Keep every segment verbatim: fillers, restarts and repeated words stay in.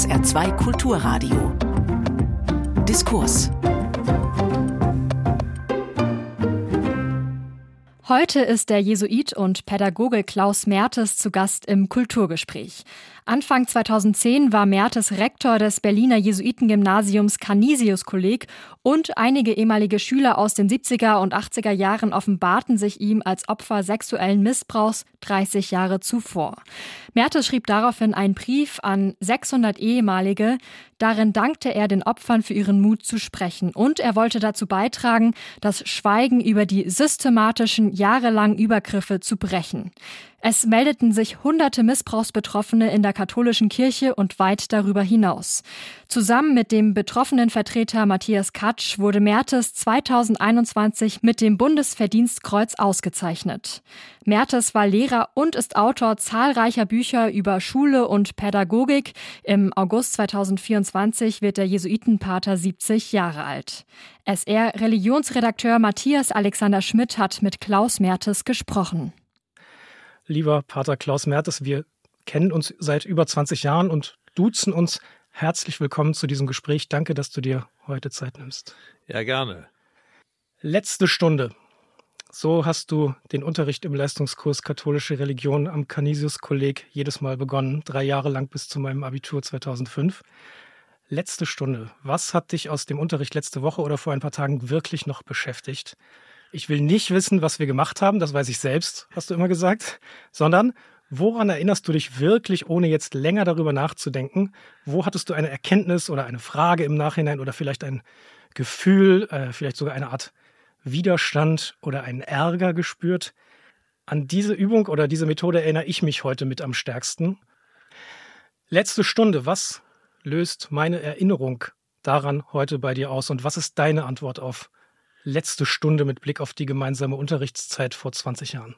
S R zwei Kulturradio. Diskurs. Heute ist der Jesuit und Pädagoge Klaus Mertes zu Gast im Kulturgespräch. Anfang zweitausendzehn war Mertes Rektor des Berliner Jesuitengymnasiums Canisius-Kolleg und einige ehemalige Schüler aus den siebziger und achtziger Jahren offenbarten sich ihm als Opfer sexuellen Missbrauchs dreißig Jahre zuvor. Mertes schrieb daraufhin einen Brief an sechshundert Ehemalige. Darin dankte er den Opfern für ihren Mut zu sprechen und er wollte dazu beitragen, das Schweigen über die systematischen, jahrelangen Übergriffe zu brechen. Es meldeten sich hunderte Missbrauchsbetroffene in der katholischen Kirche und weit darüber hinaus. Zusammen mit dem betroffenen Vertreter Matthias Katsch wurde Mertes zweitausendeinundzwanzig mit dem Bundesverdienstkreuz ausgezeichnet. Mertes war Lehrer und ist Autor zahlreicher Bücher über Schule und Pädagogik. Im August zweitausendvierundzwanzig wird der Jesuitenpater siebzig Jahre alt. S R-Religionsredakteur Matthias Alexander Schmidt hat mit Klaus Mertes gesprochen. Lieber Pater Klaus Mertes, wir kennen uns seit über zwanzig Jahren und duzen uns. Herzlich willkommen zu diesem Gespräch. Danke, dass du dir heute Zeit nimmst. Ja, gerne. Letzte Stunde. So hast du den Unterricht im Leistungskurs Katholische Religion am Canisius-Kolleg jedes Mal begonnen, drei Jahre lang bis zu meinem Abitur zweitausendfünf. Letzte Stunde. Was hat dich aus dem Unterricht letzte Woche oder vor ein paar Tagen wirklich noch beschäftigt? Ich will nicht wissen, was wir gemacht haben, das weiß ich selbst, hast du immer gesagt, sondern woran erinnerst du dich wirklich, ohne jetzt länger darüber nachzudenken? Wo hattest du eine Erkenntnis oder eine Frage im Nachhinein oder vielleicht ein Gefühl, äh, vielleicht sogar eine Art Widerstand oder einen Ärger gespürt? An diese Übung oder diese Methode erinnere ich mich heute mit am stärksten. Letzte Stunde, was löst meine Erinnerung daran heute bei dir aus und was ist deine Antwort auf letzte Stunde mit Blick auf die gemeinsame Unterrichtszeit vor zwanzig Jahren?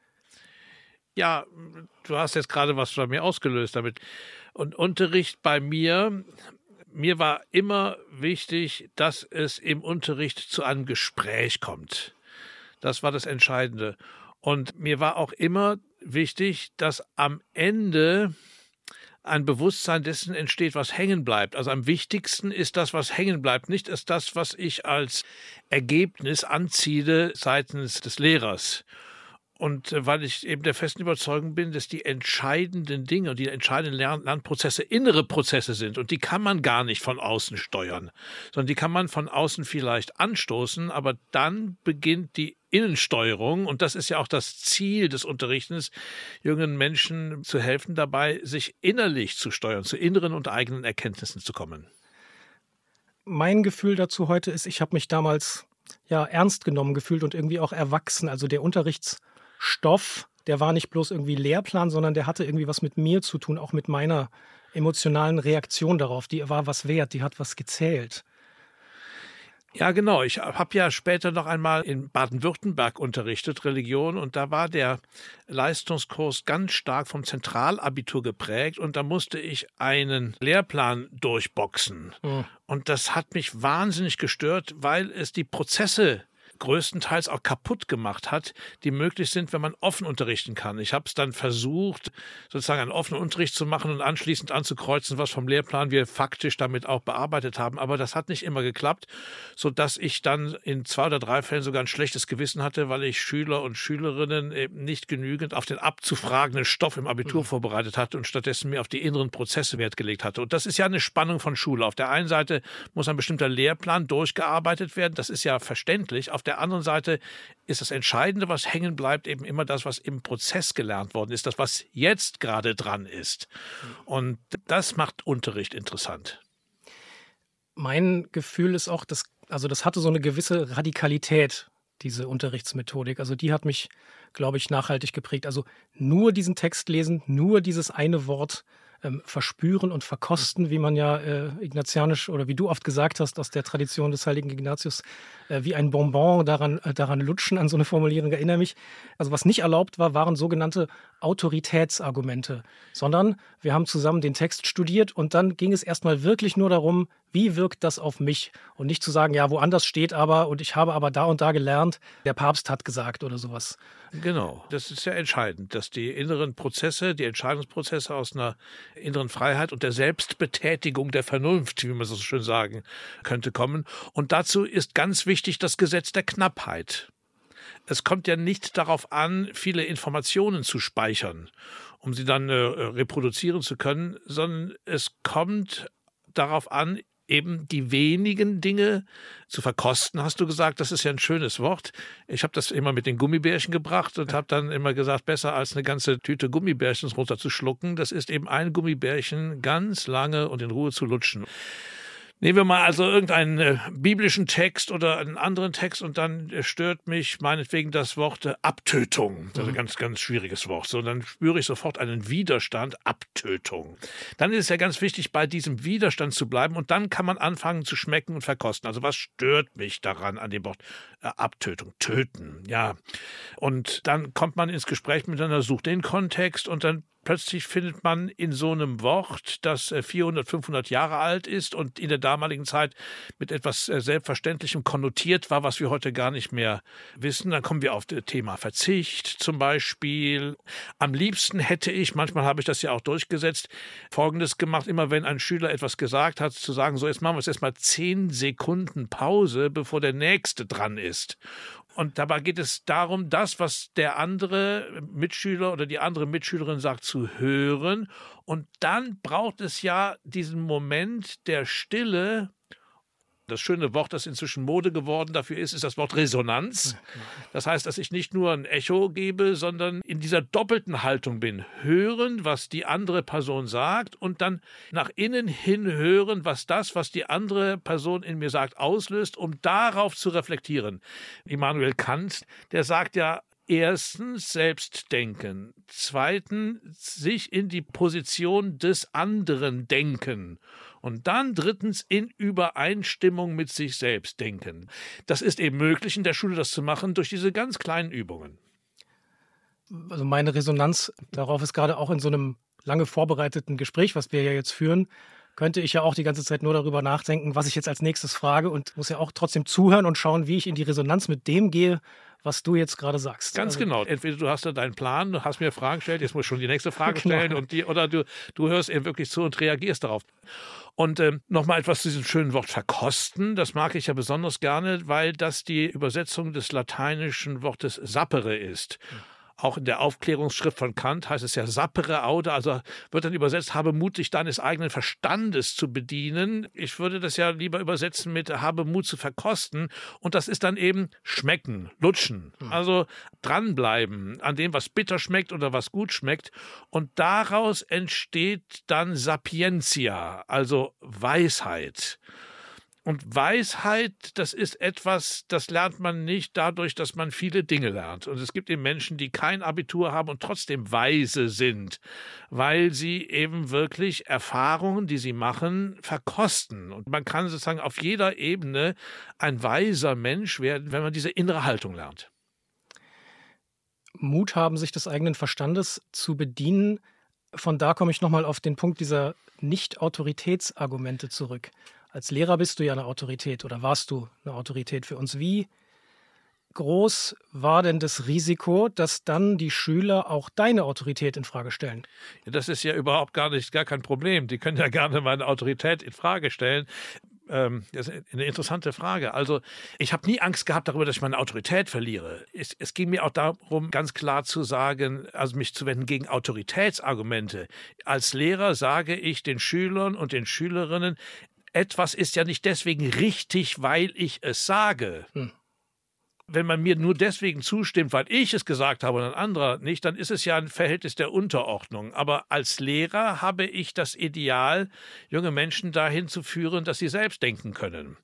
Ja, du hast jetzt gerade was bei mir ausgelöst damit. Und Unterricht bei mir, mir war immer wichtig, dass es im Unterricht zu einem Gespräch kommt. Das war das Entscheidende. Und mir war auch immer wichtig, dass am Ende ein Bewusstsein dessen entsteht, was hängen bleibt. Also am wichtigsten ist das, was hängen bleibt. Nicht ist das, was ich als Ergebnis anziehe seitens des Lehrers. Und weil ich eben der festen Überzeugung bin, dass die entscheidenden Dinge und die entscheidenden Lern- Lernprozesse innere Prozesse sind. Und die kann man gar nicht von außen steuern, sondern die kann man von außen vielleicht anstoßen, aber dann beginnt die Innensteuerung. Und das ist ja auch das Ziel des Unterrichtens, jungen Menschen zu helfen, dabei sich innerlich zu steuern, zu inneren und eigenen Erkenntnissen zu kommen. Mein Gefühl dazu heute ist, ich habe mich damals ja ernst genommen gefühlt und irgendwie auch erwachsen. Also der Unterrichtsstoff, der war nicht bloß irgendwie Lehrplan, sondern der hatte irgendwie was mit mir zu tun, auch mit meiner emotionalen Reaktion darauf. Die war was wert, die hat was gezählt. Ja, genau. Ich habe ja später noch einmal in Baden-Württemberg unterrichtet, Religion, und da war der Leistungskurs ganz stark vom Zentralabitur geprägt und da musste ich einen Lehrplan durchboxen. Mhm. Und das hat mich wahnsinnig gestört, weil es die Prozesse größtenteils auch kaputt gemacht hat, die möglich sind, wenn man offen unterrichten kann. Ich habe es dann versucht, sozusagen einen offenen Unterricht zu machen und anschließend anzukreuzen, was vom Lehrplan wir faktisch damit auch bearbeitet haben. Aber das hat nicht immer geklappt, sodass ich dann in zwei oder drei Fällen sogar ein schlechtes Gewissen hatte, weil ich Schüler und Schülerinnen eben nicht genügend auf den abzufragenden Stoff im Abitur mhm. vorbereitet hatte und stattdessen mehr auf die inneren Prozesse Wert gelegt hatte. Und das ist ja eine Spannung von Schule. Auf der einen Seite muss ein bestimmter Lehrplan durchgearbeitet werden. Das ist ja verständlich. Auf der anderen Seite ist das Entscheidende, was hängen bleibt, eben immer das, was im Prozess gelernt worden ist, das, was jetzt gerade dran ist. Und das macht Unterricht interessant. Mein Gefühl ist auch, dass, also das hatte so eine gewisse Radikalität, diese Unterrichtsmethodik. Also die hat mich, glaube ich, nachhaltig geprägt. Also nur diesen Text lesen, nur dieses eine Wort ähm, verspüren und verkosten, wie man ja äh, ignatianisch oder wie du oft gesagt hast, aus der Tradition des heiligen Ignatius, äh, wie ein Bonbon daran, äh, daran lutschen, an so eine Formulierung erinnere mich. Also was nicht erlaubt war, waren sogenannte Autoritätsargumente, sondern wir haben zusammen den Text studiert und dann ging es erstmal wirklich nur darum, Wie wirkt das auf mich? Und nicht zu sagen, ja, woanders steht aber und ich habe aber da und da gelernt, der Papst hat gesagt oder sowas. Genau, das ist ja entscheidend, dass die inneren Prozesse, die Entscheidungsprozesse aus einer inneren Freiheit und der Selbstbetätigung der Vernunft, wie man so schön sagen könnte, kommen. Und dazu ist ganz wichtig das Gesetz der Knappheit. Es kommt ja nicht darauf an, viele Informationen zu speichern, um sie dann äh, reproduzieren zu können, sondern es kommt darauf an, eben die wenigen Dinge zu verkosten, hast du gesagt. Das ist ja ein schönes Wort. Ich habe das immer mit den Gummibärchen gebracht und habe dann immer gesagt, besser als eine ganze Tüte Gummibärchen runterzuschlucken. Das ist eben ein Gummibärchen ganz lange und in Ruhe zu lutschen. Nehmen wir mal also irgendeinen äh, biblischen Text oder einen anderen Text und dann äh, stört mich meinetwegen das Wort äh, Abtötung. Das ist ein ganz, ganz schwieriges Wort. So, dann spüre ich sofort einen Widerstand, Abtötung. Dann ist es ja ganz wichtig, bei diesem Widerstand zu bleiben und dann kann man anfangen zu schmecken und verkosten. Also was stört mich daran an dem Wort äh, Abtötung, töten, ja. Und dann kommt man ins Gespräch miteinander, sucht den Kontext und dann plötzlich findet man in so einem Wort, das vierhundert, fünfhundert Jahre alt ist und in der damaligen Zeit mit etwas Selbstverständlichem konnotiert war, was wir heute gar nicht mehr wissen. Dann kommen wir auf das Thema Verzicht zum Beispiel. Am liebsten hätte ich, manchmal habe ich das ja auch durchgesetzt, Folgendes gemacht, immer wenn ein Schüler etwas gesagt hat, zu sagen, so jetzt machen wir jetzt erstmal zehn Sekunden Pause, bevor der Nächste dran ist. Und dabei geht es darum, das, was der andere Mitschüler oder die andere Mitschülerin sagt, zu hören. Und dann braucht es ja diesen Moment der Stille. Das schöne Wort, das inzwischen Mode geworden dafür ist, ist das Wort Resonanz. Das heißt, dass ich nicht nur ein Echo gebe, sondern in dieser doppelten Haltung bin. Hören, was die andere Person sagt und dann nach innen hin hören, was das, was die andere Person in mir sagt, auslöst, um darauf zu reflektieren. Immanuel Kant, der sagt ja, erstens Selbstdenken, zweitens sich in die Position des anderen denken und dann drittens in Übereinstimmung mit sich selbst denken. Das ist eben möglich, in der Schule das zu machen, durch diese ganz kleinen Übungen. Also meine Resonanz darauf ist gerade auch in so einem lange vorbereiteten Gespräch, was wir ja jetzt führen, könnte ich ja auch die ganze Zeit nur darüber nachdenken, was ich jetzt als nächstes frage und muss ja auch trotzdem zuhören und schauen, wie ich in die Resonanz mit dem gehe, was du jetzt gerade sagst. Ganz also, genau. Entweder du hast da deinen Plan, du hast mir Fragen gestellt, jetzt muss ich schon die nächste Frage stellen genau. und die, oder du, du hörst eben wirklich zu und reagierst darauf. Und ähm, nochmal etwas zu diesem schönen Wort verkosten, das mag ich ja besonders gerne, weil das die Übersetzung des lateinischen Wortes sapere ist. Mhm. Auch in der Aufklärungsschrift von Kant heißt es ja sapere aude, also wird dann übersetzt, habe Mut, dich deines eigenen Verstandes zu bedienen. Ich würde das ja lieber übersetzen mit habe Mut zu verkosten und das ist dann eben schmecken, lutschen, also dranbleiben an dem, was bitter schmeckt oder was gut schmeckt und daraus entsteht dann Sapientia, also Weisheit. Und Weisheit, das ist etwas, das lernt man nicht dadurch, dass man viele Dinge lernt. Und es gibt eben Menschen, die kein Abitur haben und trotzdem weise sind, weil sie eben wirklich Erfahrungen, die sie machen, verkosten. Und man kann sozusagen auf jeder Ebene ein weiser Mensch werden, wenn man diese innere Haltung lernt. Mut haben, sich des eigenen Verstandes zu bedienen. Von da komme ich nochmal auf den Punkt dieser Nicht-Autoritätsargumente zurück. Als Lehrer bist du ja eine Autorität oder warst du eine Autorität für uns. Wie groß war denn das Risiko, dass dann die Schüler auch deine Autorität in Frage stellen? Ja, das ist ja überhaupt gar nicht, gar kein Problem. Die können ja gerne meine Autorität in Frage stellen. Ähm, das ist eine interessante Frage. Also ich habe nie Angst gehabt darüber, dass ich meine Autorität verliere. Es, es ging mir auch darum, ganz klar zu sagen, also mich zu wenden gegen Autoritätsargumente. Als Lehrer sage ich den Schülern und den Schülerinnen, etwas ist ja nicht deswegen richtig, weil ich es sage. Hm. Wenn man mir nur deswegen zustimmt, weil ich es gesagt habe und ein anderer nicht, dann ist es ja ein Verhältnis der Unterordnung. Aber als Lehrer habe ich das Ideal, junge Menschen dahin zu führen, dass sie selbst denken können.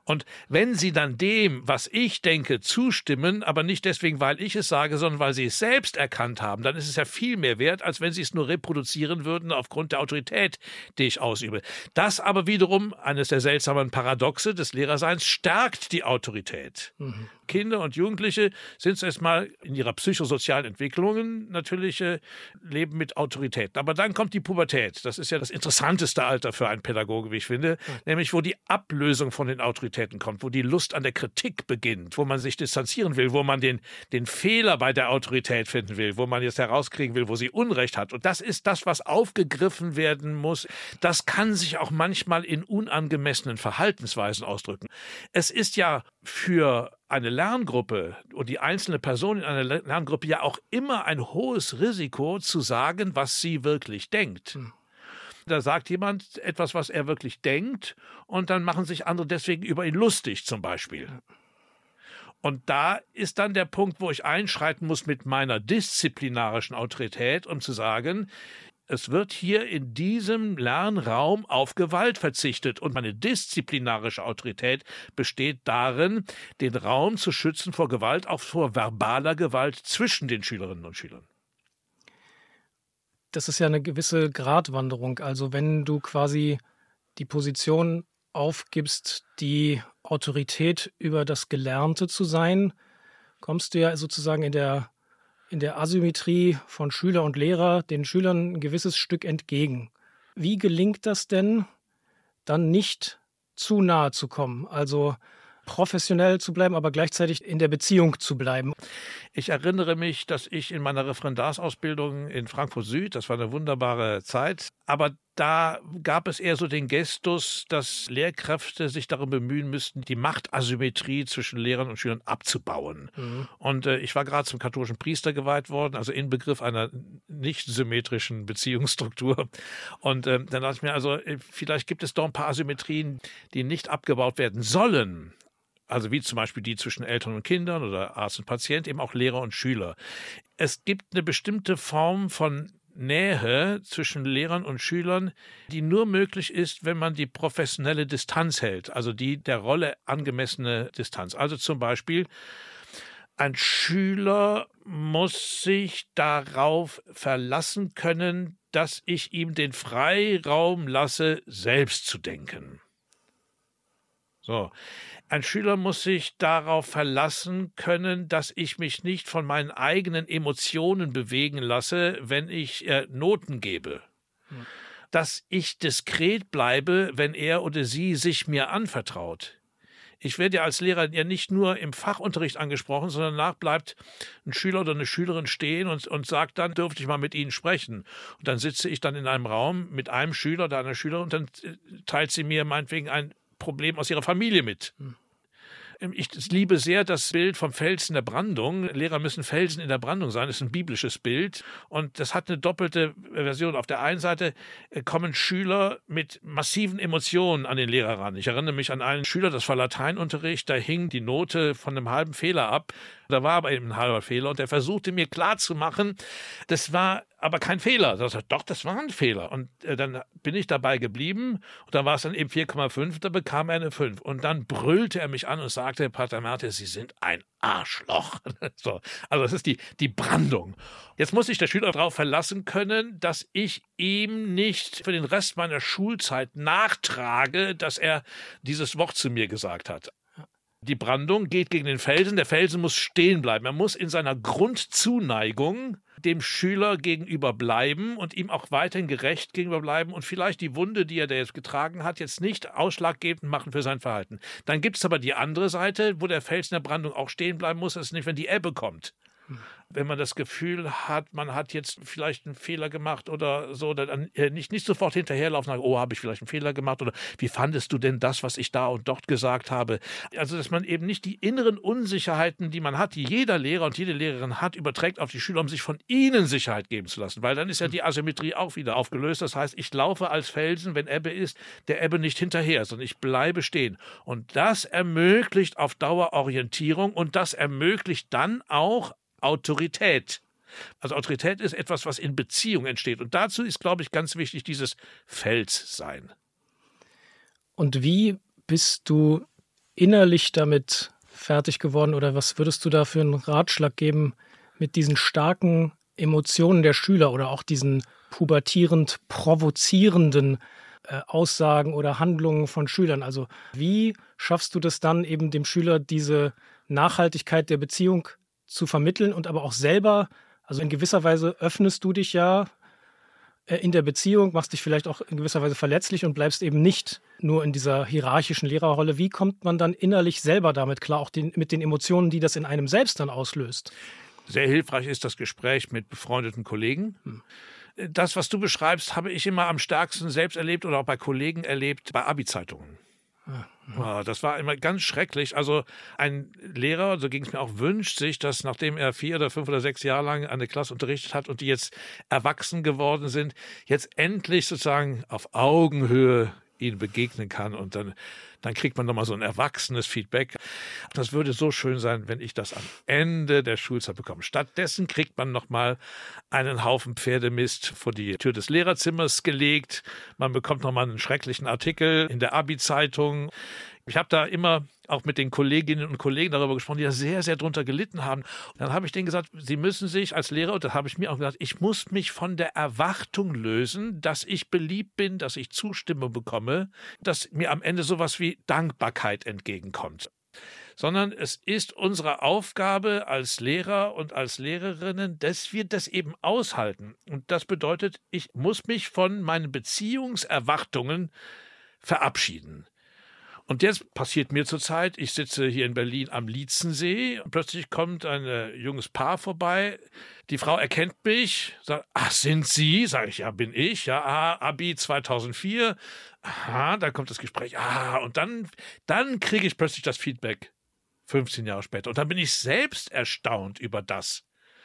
Und wenn sie dann dem, was ich denke, zustimmen, aber nicht deswegen, weil ich es sage, sondern weil sie es selbst erkannt haben, dann ist es ja viel mehr wert, als wenn sie es nur reproduzieren würden aufgrund der Autorität, die ich ausübe. Das aber wiederum, eines der seltsamen Paradoxe des Lehrerseins, stärkt die Autorität. Mhm. Kinder und Jugendliche sind zuerst mal in ihrer psychosozialen Entwicklung natürlich äh, leben mit Autoritäten. Aber dann kommt die Pubertät. Das ist ja das interessanteste Alter für einen Pädagoge, wie ich finde, mhm. nämlich wo die Ablösung von den Autoritäten kommt, wo die Lust an der Kritik beginnt, wo man sich distanzieren will, wo man den, den Fehler bei der Autorität finden will, wo man jetzt herauskriegen will, wo sie Unrecht hat. Und das ist das, was aufgegriffen werden muss. Das kann sich auch manchmal in unangemessenen Verhaltensweisen ausdrücken. Es ist ja für eine Lerngruppe und die einzelne Person in einer Lerngruppe ja auch immer ein hohes Risiko zu sagen, was sie wirklich denkt. Hm. Da sagt jemand etwas, was er wirklich denkt, und dann machen sich andere deswegen über ihn lustig zum Beispiel. Und da ist dann der Punkt, wo ich einschreiten muss mit meiner disziplinarischen Autorität, um zu sagen, es wird hier in diesem Lernraum auf Gewalt verzichtet. Und meine disziplinarische Autorität besteht darin, den Raum zu schützen vor Gewalt, auch vor verbaler Gewalt zwischen den Schülerinnen und Schülern. Das ist ja eine gewisse Gratwanderung. Also wenn du quasi die Position aufgibst, die Autorität über das Gelernte zu sein, kommst du ja sozusagen in der in der Asymmetrie von Schüler und Lehrer den Schülern ein gewisses Stück entgegen. Wie gelingt das denn, dann nicht zu nahe zu kommen? Also professionell zu bleiben, aber gleichzeitig in der Beziehung zu bleiben. Ich erinnere mich, dass ich in meiner Referendarsausbildung in Frankfurt Süd, das war eine wunderbare Zeit, aber da gab es eher so den Gestus, dass Lehrkräfte sich darum bemühen müssten, die Machtasymmetrie zwischen Lehrern und Schülern abzubauen. Mhm. Und äh, ich war gerade zum katholischen Priester geweiht worden, also Inbegriff einer nicht symmetrischen Beziehungsstruktur. Und äh, dann dachte ich mir, also vielleicht gibt es doch ein paar Asymmetrien, die nicht abgebaut werden sollen. Also wie zum Beispiel die zwischen Eltern und Kindern oder Arzt und Patient, eben auch Lehrer und Schüler. Es gibt eine bestimmte Form von Nähe zwischen Lehrern und Schülern, die nur möglich ist, wenn man die professionelle Distanz hält, also die der Rolle angemessene Distanz. Also zum Beispiel, ein Schüler muss sich darauf verlassen können, dass ich ihm den Freiraum lasse, selbst zu denken. So. Ein Schüler muss sich darauf verlassen können, dass ich mich nicht von meinen eigenen Emotionen bewegen lasse, wenn ich äh, Noten gebe. Ja. Dass ich diskret bleibe, wenn er oder sie sich mir anvertraut. Ich werde ja als Lehrer ja nicht nur im Fachunterricht angesprochen, sondern danach bleibt ein Schüler oder eine Schülerin stehen und, und sagt dann, dürfte ich mal mit Ihnen sprechen. Und dann sitze ich dann in einem Raum mit einem Schüler oder einer Schülerin und dann teilt sie mir meinetwegen ein Problem aus ihrer Familie mit. Hm. Ich liebe sehr das Bild vom Felsen der Brandung. Lehrer müssen Felsen in der Brandung sein. Das ist ein biblisches Bild. Und das hat eine doppelte Version. Auf der einen Seite kommen Schüler mit massiven Emotionen an den Lehrer ran. Ich erinnere mich an einen Schüler, das war Lateinunterricht, da hing die Note von einem halben Fehler ab. Da war aber eben ein halber Fehler. Und der versuchte mir klarzumachen, das war aber kein Fehler. Da sagte, doch, das war ein Fehler. Und äh, dann bin ich dabei geblieben. Und dann war es dann eben vier Komma fünf, da bekam er eine fünf. Und dann brüllte er mich an und sagte, Pater Mertes, Sie sind ein Arschloch. So, also das ist die, die Brandung. Jetzt muss sich der Schüler darauf verlassen können, dass ich ihm nicht für den Rest meiner Schulzeit nachtrage, dass er dieses Wort zu mir gesagt hat. Die Brandung geht gegen den Felsen. Der Felsen muss stehen bleiben. Er muss in seiner Grundzuneigung dem Schüler gegenüber bleiben und ihm auch weiterhin gerecht gegenüber bleiben und vielleicht die Wunde, die er da jetzt getragen hat, jetzt nicht ausschlaggebend machen für sein Verhalten. Dann gibt es aber die andere Seite, wo der Felsen der Brandung auch stehen bleiben muss. Das ist nicht, wenn die Ebbe kommt. Wenn man das Gefühl hat, man hat jetzt vielleicht einen Fehler gemacht oder so, dann nicht, nicht sofort hinterherlaufen, sagen, oh, habe ich vielleicht einen Fehler gemacht oder wie fandest du denn das, was ich da und dort gesagt habe? Also, dass man eben nicht die inneren Unsicherheiten, die man hat, die jeder Lehrer und jede Lehrerin hat, überträgt auf die Schüler, um sich von ihnen Sicherheit geben zu lassen, weil dann ist ja die Asymmetrie auch wieder aufgelöst. Das heißt, ich laufe als Felsen, wenn Ebbe ist, der Ebbe nicht hinterher, sondern ich bleibe stehen. Und das ermöglicht auf Dauer Orientierung und das ermöglicht dann auch Autorität. Also Autorität ist etwas, was in Beziehung entsteht. Und dazu ist, glaube ich, ganz wichtig dieses Felssein. Und wie bist du innerlich damit fertig geworden oder was würdest du da für einen Ratschlag geben mit diesen starken Emotionen der Schüler oder auch diesen pubertierend provozierenden äh, Aussagen oder Handlungen von Schülern? Also wie schaffst du das dann eben dem Schüler diese Nachhaltigkeit der Beziehung zu vermitteln und aber auch selber, also in gewisser Weise öffnest du dich ja äh, in der Beziehung, machst dich vielleicht auch in gewisser Weise verletzlich und bleibst eben nicht nur in dieser hierarchischen Lehrerrolle. Wie kommt man dann innerlich selber damit klar, auch den, mit den Emotionen, die das in einem selbst dann auslöst? Sehr hilfreich ist das Gespräch mit befreundeten Kollegen. Hm. Das, was du beschreibst, habe ich immer am stärksten selbst erlebt oder auch bei Kollegen erlebt, bei Abi-Zeitungen. Ja, das war immer ganz schrecklich. Also ein Lehrer, so ging es mir auch, wünscht sich, dass nachdem er vier oder fünf oder sechs Jahre lang eine Klasse unterrichtet hat und die jetzt erwachsen geworden sind, jetzt endlich sozusagen auf Augenhöhe ihnen begegnen kann und dann, dann kriegt man nochmal so ein erwachsenes Feedback. Das würde so schön sein, wenn ich das am Ende der Schulzeit bekomme. Stattdessen kriegt man nochmal einen Haufen Pferdemist vor die Tür des Lehrerzimmers gelegt. Man bekommt nochmal einen schrecklichen Artikel in der Abi-Zeitung. Ich habe da immer auch mit den Kolleginnen und Kollegen darüber gesprochen, die da sehr, sehr drunter gelitten haben. Und dann habe ich denen gesagt, sie müssen sich als Lehrer, und das habe ich mir auch gesagt, ich muss mich von der Erwartung lösen, dass ich beliebt bin, dass ich Zustimmung bekomme, dass mir am Ende sowas wie Dankbarkeit entgegenkommt. Sondern es ist unsere Aufgabe als Lehrer und als Lehrerinnen, dass wir das eben aushalten. Und das bedeutet, ich muss mich von meinen Beziehungserwartungen verabschieden. Und jetzt passiert mir zurzeit, ich sitze hier in Berlin am Lietzensee und plötzlich kommt ein äh, junges Paar vorbei. Die Frau erkennt mich, sagt, ach, sind Sie? Sage ich, ja, bin ich. Ja, ah, Abi zweitausendvier. Aha, dann kommt das Gespräch. Ah, und dann, dann kriege ich plötzlich das Feedback, fünfzehn Jahre später. Und dann bin ich selbst erstaunt über das,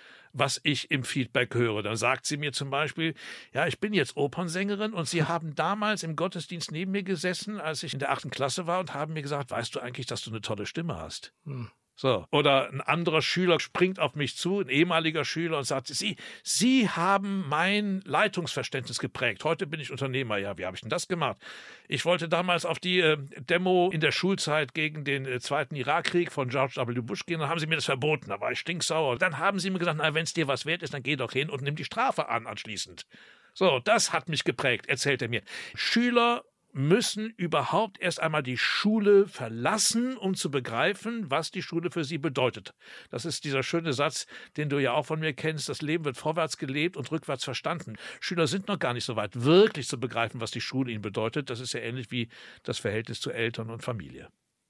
was ich im Feedback höre. Dann sagt sie mir zum Beispiel, ja, ich bin jetzt Opernsängerin und Sie haben damals im Gottesdienst neben mir gesessen, als ich in der achten Klasse war und haben mir gesagt, weißt du eigentlich, dass du eine tolle Stimme hast? Hm. So. Oder ein anderer Schüler springt auf mich zu, ein ehemaliger Schüler, und sagt, Sie, Sie haben mein Leitungsverständnis geprägt. Heute bin ich Unternehmer. Ja, wie habe ich denn das gemacht? Ich wollte damals auf die äh, Demo in der Schulzeit gegen den äh, Zweiten Irakkrieg von George W. Bush gehen. Dann haben Sie mir das verboten. Da war ich stinksauer. Dann haben Sie mir gesagt, na, wenn es dir was wert ist, dann geh doch hin und nimm die Strafe an anschließend. So, das hat mich geprägt, erzählt er mir. Schüler müssen überhaupt erst einmal die Schule verlassen, um zu begreifen, was die Schule für sie bedeutet. Das ist dieser schöne Satz, den du ja auch von mir kennst, das Leben wird vorwärts gelebt und rückwärts verstanden. Schüler sind noch gar nicht so weit, wirklich zu begreifen, was die Schule ihnen bedeutet. Das ist ja ähnlich wie das Verhältnis zu Eltern und Familie.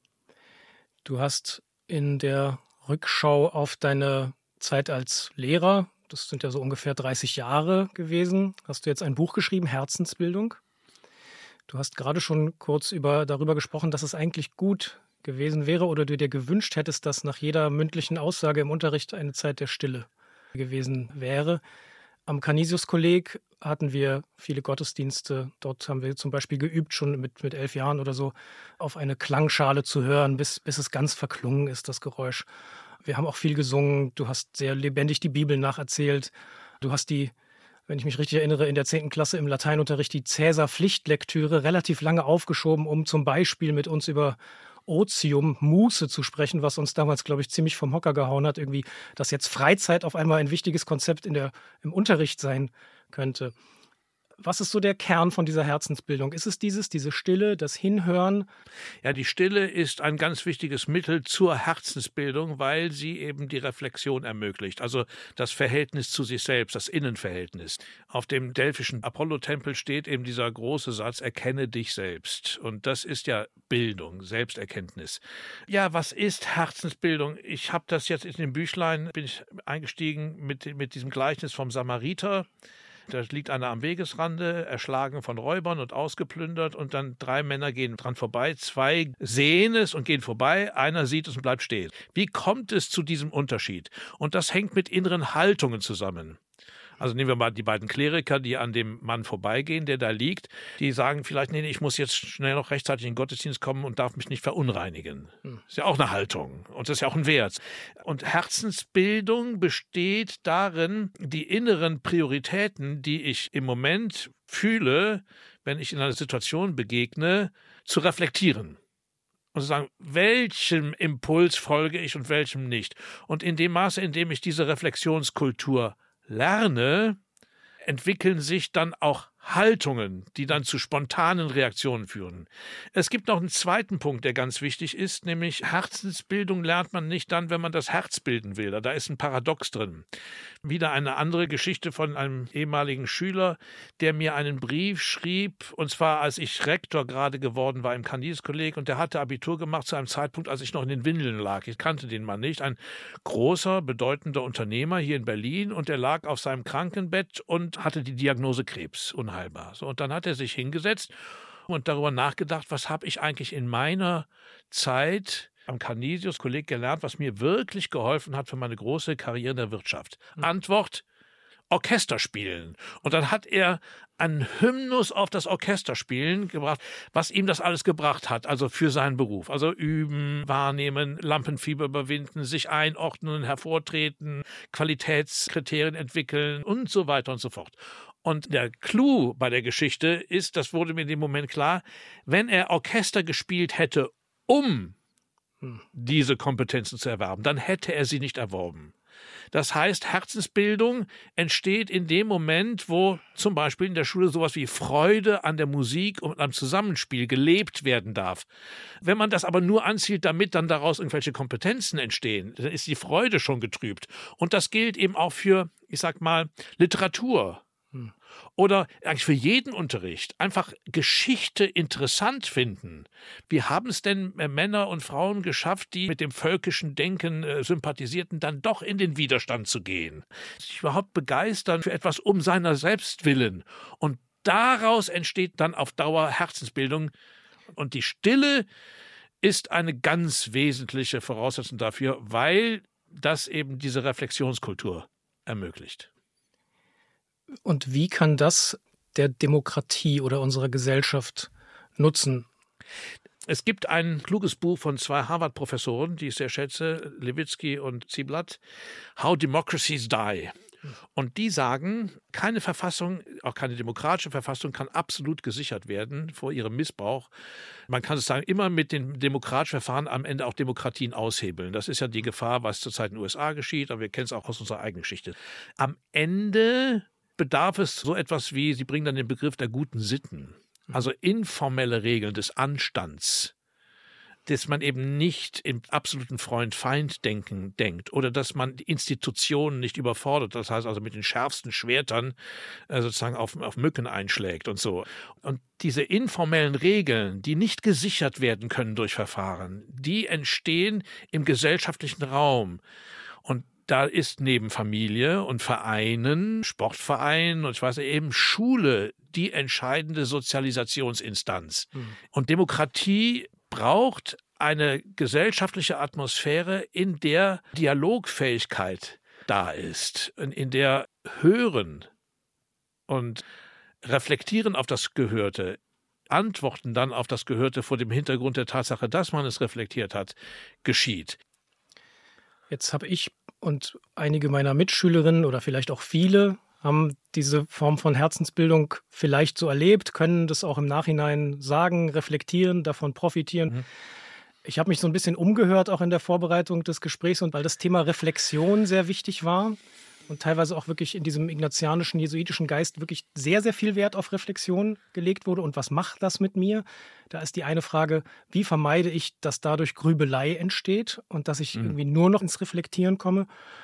Du hast in der Rückschau auf deine Zeit als Lehrer, das sind ja so ungefähr dreißig Jahre gewesen, hast du jetzt ein Buch geschrieben, Herzensbildung. Du hast gerade schon kurz über, darüber gesprochen, dass es eigentlich gut gewesen wäre oder du dir gewünscht hättest, dass nach jeder mündlichen Aussage im Unterricht eine Zeit der Stille gewesen wäre. Am Canisius-Kolleg hatten wir viele Gottesdienste. Dort haben wir zum Beispiel geübt, schon mit, mit elf Jahren oder so, auf eine Klangschale zu hören, bis, bis es ganz verklungen ist, das Geräusch. Wir haben auch viel gesungen. Du hast sehr lebendig die Bibel nacherzählt. Du hast die, wenn ich mich richtig erinnere, in der zehnten Klasse im Lateinunterricht die Cäsar-Pflichtlektüre relativ lange aufgeschoben, um zum Beispiel mit uns über Otium, Muße zu sprechen, was uns damals, glaube ich, ziemlich vom Hocker gehauen hat, irgendwie, dass jetzt Freizeit auf einmal ein wichtiges Konzept in der, im Unterricht sein könnte. Was ist so der Kern von dieser Herzensbildung? Ist es dieses, diese Stille, das Hinhören? Ja, die Stille ist ein ganz wichtiges Mittel zur Herzensbildung, weil sie eben die Reflexion ermöglicht, also das Verhältnis zu sich selbst, das Innenverhältnis. Auf dem delphischen Apollo-Tempel steht eben dieser große Satz, erkenne dich selbst. Und das ist ja Bildung, Selbsterkenntnis. Ja, was ist Herzensbildung? Ich habe das jetzt in dem Büchlein, bin ich eingestiegen mit, mit diesem Gleichnis vom Samariter. Da liegt einer am Wegesrande, erschlagen von Räubern und ausgeplündert, und dann drei Männer gehen dran vorbei, zwei sehen es und gehen vorbei, einer sieht es und bleibt stehen. Wie kommt es zu diesem Unterschied? Und das hängt mit inneren Haltungen zusammen. Also nehmen wir mal die beiden Kleriker, die an dem Mann vorbeigehen, der da liegt. Die sagen vielleicht, nee, nee, ich muss jetzt schnell noch rechtzeitig in den Gottesdienst kommen und darf mich nicht verunreinigen. Hm. Ist ja auch eine Haltung und das ist ja auch ein Wert. Und Herzensbildung besteht darin, die inneren Prioritäten, die ich im Moment fühle, wenn ich in einer Situation begegne, zu reflektieren. Und zu sagen, welchem Impuls folge ich und welchem nicht. Und in dem Maße, in dem ich diese Reflexionskultur lerne, entwickeln sich dann auch Haltungen, die dann zu spontanen Reaktionen führen. Es gibt noch einen zweiten Punkt, der ganz wichtig ist, nämlich Herzensbildung lernt man nicht dann, wenn man das Herz bilden will. Da ist ein Paradox drin. Wieder eine andere Geschichte von einem ehemaligen Schüler, der mir einen Brief schrieb, und zwar als ich Rektor gerade geworden war im Canisius-Kolleg, und der hatte Abitur gemacht zu einem Zeitpunkt, als ich noch in den Windeln lag. Ich kannte den Mann nicht. Ein großer, bedeutender Unternehmer hier in Berlin, und er lag auf seinem Krankenbett und hatte die Diagnose Krebs. Unheilbar. So, und dann hat er sich hingesetzt und darüber nachgedacht, was habe ich eigentlich in meiner Zeit am Canisius-Kolleg gelernt, was mir wirklich geholfen hat für meine große Karriere in der Wirtschaft. Mhm. Antwort: Orchesterspielen. Und dann hat er einen Hymnus auf das Orchesterspielen gebracht, was ihm das alles gebracht hat, also für seinen Beruf. Also üben, wahrnehmen, Lampenfieber überwinden, sich einordnen, hervortreten, Qualitätskriterien entwickeln und so weiter und so fort. Und der Clou bei der Geschichte ist, das wurde mir in dem Moment klar, wenn er Orchester gespielt hätte, um diese Kompetenzen zu erwerben, dann hätte er sie nicht erworben. Das heißt, Herzensbildung entsteht in dem Moment, wo zum Beispiel in der Schule sowas wie Freude an der Musik und am Zusammenspiel gelebt werden darf. Wenn man das aber nur anzielt, damit dann daraus irgendwelche Kompetenzen entstehen, dann ist die Freude schon getrübt. Und das gilt eben auch für, ich sag mal, Literatur. Oder eigentlich für jeden Unterricht einfach Geschichte interessant finden. Wie haben es denn Männer und Frauen geschafft, die mit dem völkischen Denken äh, sympathisierten, dann doch in den Widerstand zu gehen? Sich überhaupt begeistern für etwas um seiner selbst willen. Und daraus entsteht dann auf Dauer Herzensbildung. Und die Stille ist eine ganz wesentliche Voraussetzung dafür, weil das eben diese Reflexionskultur ermöglicht. Und wie kann das der Demokratie oder unserer Gesellschaft nutzen? Es gibt ein kluges Buch von zwei Harvard-Professoren, die ich sehr schätze, Levitsky und Ziblatt, How Democracies Die. Und die sagen, keine Verfassung, auch keine demokratische Verfassung kann absolut gesichert werden vor ihrem Missbrauch. Man kann es sagen, immer mit den demokratischen Verfahren am Ende auch Demokratien aushebeln. Das ist ja die Gefahr, was zurzeit in den U S A geschieht, aber wir kennen es auch aus unserer eigenen Geschichte. Am Ende bedarf es so etwas wie, Sie bringen dann den Begriff der guten Sitten, also informelle Regeln des Anstands, dass man eben nicht im absoluten Freund-Feind-Denken denkt oder dass man die Institutionen nicht überfordert, das heißt also mit den schärfsten Schwertern äh, sozusagen auf, auf Mücken einschlägt und so. Und diese informellen Regeln, die nicht gesichert werden können durch Verfahren, die entstehen im gesellschaftlichen Raum. Und da ist neben Familie und Vereinen, Sportvereinen und ich weiß nicht, eben Schule die entscheidende Sozialisationsinstanz. Mhm. Und Demokratie braucht eine gesellschaftliche Atmosphäre, in der Dialogfähigkeit da ist, in der Hören und Reflektieren auf das Gehörte, Antworten dann auf das Gehörte vor dem Hintergrund der Tatsache, dass man es reflektiert hat, geschieht. Jetzt habe ich und einige meiner Mitschülerinnen oder vielleicht auch viele haben diese Form von Herzensbildung vielleicht so erlebt, können das auch im Nachhinein sagen, reflektieren, davon profitieren. Mhm. Ich habe mich so ein bisschen umgehört, auch in der Vorbereitung des Gesprächs, und weil das Thema Reflexion sehr wichtig war und teilweise auch wirklich in diesem ignatianischen, jesuitischen Geist wirklich sehr, sehr viel Wert auf Reflexion gelegt wurde. Und was macht das mit mir? Da ist die eine Frage, wie vermeide ich, dass dadurch Grübelei entsteht und dass ich mhm. irgendwie nur noch ins Reflektieren komme?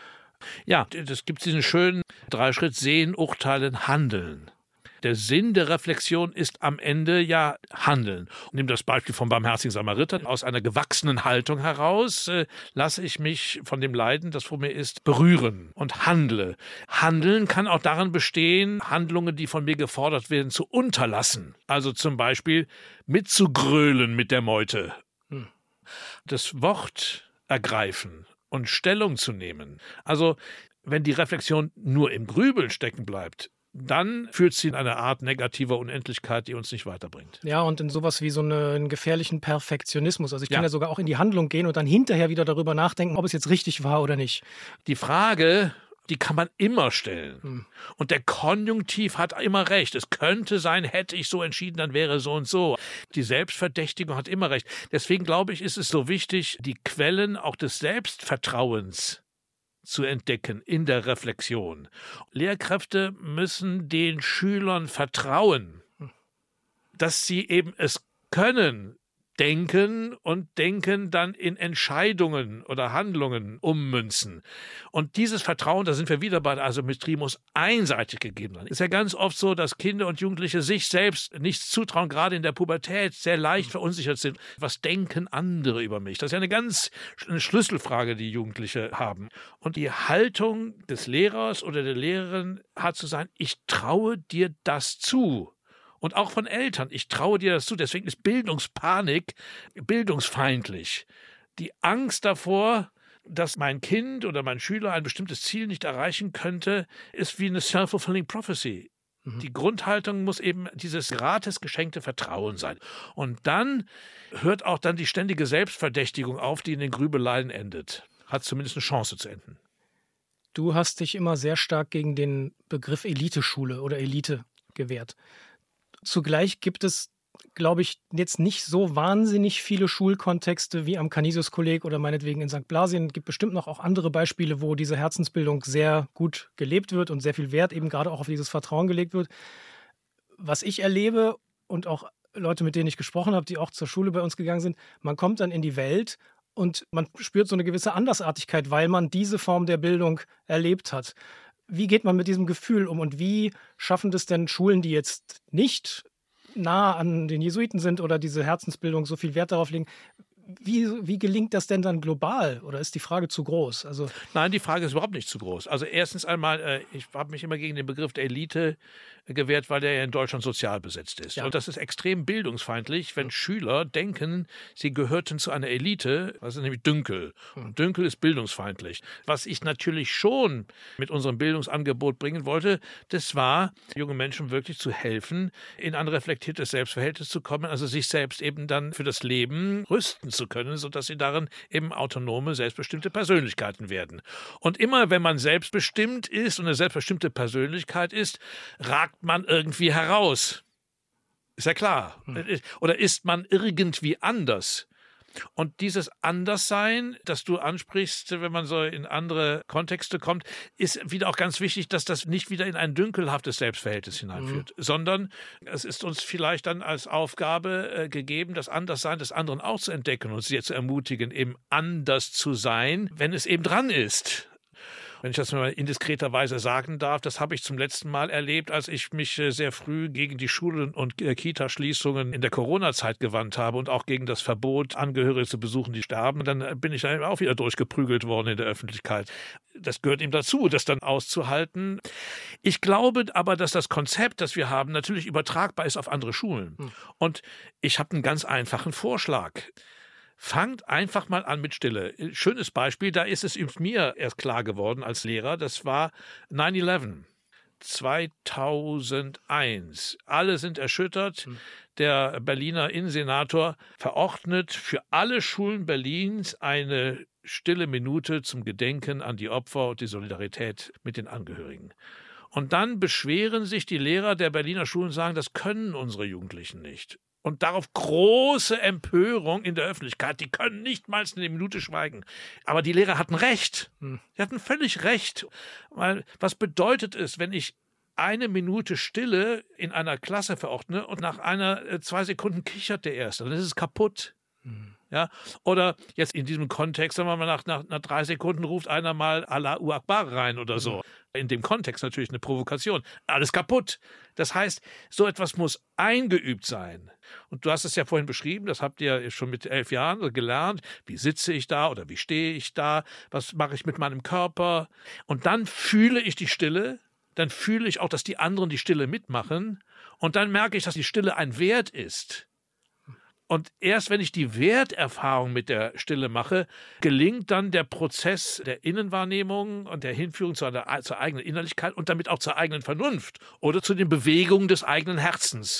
Ja, es gibt diesen schönen Dreischritt: Sehen, Urteilen, Handeln. Der Sinn der Reflexion ist am Ende ja Handeln. Nimm das Beispiel vom barmherzigen Samariter. Aus einer gewachsenen Haltung heraus äh, lasse ich mich von dem Leiden, das vor mir ist, berühren und handle. Handeln kann auch darin bestehen, Handlungen, die von mir gefordert werden, zu unterlassen. Also zum Beispiel mitzugrölen mit der Meute. Hm. Das Wort ergreifen und Stellung zu nehmen. Also wenn die Reflexion nur im Grübeln stecken bleibt, dann führt sie in eine Art negativer Unendlichkeit, die uns nicht weiterbringt. Ja, und in sowas wie so eine, einen gefährlichen Perfektionismus. Also ich kann ja. ja sogar auch in die Handlung gehen und dann hinterher wieder darüber nachdenken, ob es jetzt richtig war oder nicht. Die Frage, die kann man immer stellen. Hm. Und der Konjunktiv hat immer recht. Es könnte sein, hätte ich so entschieden, dann wäre so und so. Die Selbstverdächtigung hat immer recht. Deswegen glaube ich, ist es so wichtig, die Quellen auch des Selbstvertrauens zu entdecken in der Reflexion. Lehrkräfte müssen den Schülern vertrauen, dass sie eben es können, denken und denken dann in Entscheidungen oder Handlungen ummünzen. Und dieses Vertrauen, da sind wir wieder bei der Asymmetrie, muss einseitig gegeben sein. Ist ja ganz oft so, dass Kinder und Jugendliche sich selbst nichts zutrauen, gerade in der Pubertät sehr leicht verunsichert sind. Was denken andere über mich? Das ist ja eine ganz eine Schlüsselfrage, die Jugendliche haben. Und die Haltung des Lehrers oder der Lehrerin hat zu sein, ich traue dir das zu. Und auch von Eltern, ich traue dir das zu. Deswegen ist Bildungspanik bildungsfeindlich. Die Angst davor, dass mein Kind oder mein Schüler ein bestimmtes Ziel nicht erreichen könnte, ist wie eine self-fulfilling prophecy. Mhm. Die Grundhaltung muss eben dieses gratis geschenkte Vertrauen sein. Und dann hört auch dann die ständige Selbstverdächtigung auf, die in den Grübeleien endet. Hat zumindest eine Chance zu enden. Du hast dich immer sehr stark gegen den Begriff Eliteschule oder Elite gewehrt. Zugleich gibt es, glaube ich, jetzt nicht so wahnsinnig viele Schulkontexte wie am Canisius-Kolleg oder meinetwegen in Sankt Blasien. Es gibt bestimmt noch auch andere Beispiele, wo diese Herzensbildung sehr gut gelebt wird und sehr viel Wert eben gerade auch auf dieses Vertrauen gelegt wird. Was ich erlebe und auch Leute, mit denen ich gesprochen habe, die auch zur Schule bei uns gegangen sind, man kommt dann in die Welt und man spürt so eine gewisse Andersartigkeit, weil man diese Form der Bildung erlebt hat. Wie geht man mit diesem Gefühl um und wie schaffen das denn Schulen, die jetzt nicht nah an den Jesuiten sind oder diese Herzensbildung so viel Wert darauf legen? Wie, wie gelingt das denn dann global? Oder ist die Frage zu groß? Also Nein, die Frage ist überhaupt nicht zu groß. Also erstens einmal, äh, ich habe mich immer gegen den Begriff der Elite gewehrt, weil der ja in Deutschland sozial besetzt ist. Ja. Und das ist extrem bildungsfeindlich, wenn Schüler denken, sie gehörten zu einer Elite, das ist nämlich Dünkel. Und Dünkel ist bildungsfeindlich. Was ich natürlich schon mit unserem Bildungsangebot bringen wollte, das war, jungen Menschen wirklich zu helfen, in ein reflektiertes Selbstverhältnis zu kommen, also sich selbst eben dann für das Leben rüsten zu können, sodass sie darin eben autonome, selbstbestimmte Persönlichkeiten werden. Und immer, wenn man selbstbestimmt ist und eine selbstbestimmte Persönlichkeit ist, ragt man irgendwie heraus. Ist ja klar. Hm. Oder ist man irgendwie anders? Und dieses Anderssein, das du ansprichst, wenn man so in andere Kontexte kommt, ist wieder auch ganz wichtig, dass das nicht wieder in ein dünkelhaftes Selbstverhältnis hineinführt, mhm. sondern es ist uns vielleicht dann als Aufgabe äh, gegeben, das Anderssein des anderen auch zu entdecken und sie zu ermutigen, eben anders zu sein, wenn es eben dran ist. Wenn ich das mal indiskreterweise sagen darf, das habe ich zum letzten Mal erlebt, als ich mich sehr früh gegen die Schulen- und Kita-Schließungen in der Corona-Zeit gewandt habe und auch gegen das Verbot, Angehörige zu besuchen, die sterben. Dann bin ich dann auch wieder durchgeprügelt worden in der Öffentlichkeit. Das gehört ihm dazu, das dann auszuhalten. Ich glaube aber, dass das Konzept, das wir haben, natürlich übertragbar ist auf andere Schulen. Hm. Und ich habe einen ganz einfachen Vorschlag. Fangt einfach mal an mit Stille. Schönes Beispiel, da ist es mir erst klar geworden als Lehrer, das war neun elf. zweitausendeins. Alle sind erschüttert. Der Berliner Innensenator verordnet für alle Schulen Berlins eine stille Minute zum Gedenken an die Opfer und die Solidarität mit den Angehörigen. Und dann beschweren sich die Lehrer der Berliner Schulen und sagen, das können unsere Jugendlichen nicht. Und darauf große Empörung in der Öffentlichkeit. Die können nicht mal eine Minute schweigen. Aber die Lehrer hatten recht. Die hatten völlig recht. Weil was bedeutet es, wenn ich eine Minute Stille in einer Klasse verordne und nach einer, zwei Sekunden kichert der Erste. Dann ist es kaputt. Ja, oder jetzt in diesem Kontext, sagen wir mal, nach, nach, nach drei Sekunden ruft einer mal Allahu Akbar rein oder so. In dem Kontext natürlich eine Provokation. Alles kaputt. Das heißt, so etwas muss eingeübt sein. Und du hast es ja vorhin beschrieben, das habt ihr schon mit elf Jahren gelernt. Wie sitze ich da oder wie stehe ich da? Was mache ich mit meinem Körper? Und dann fühle ich die Stille. Dann fühle ich auch, dass die anderen die Stille mitmachen. Und dann merke ich, dass die Stille ein Wert ist. Und erst wenn ich die Werterfahrung mit der Stille mache, gelingt dann der Prozess der Innenwahrnehmung und der Hinführung zu einer, zur eigenen Innerlichkeit und damit auch zur eigenen Vernunft oder zu den Bewegungen des eigenen Herzens.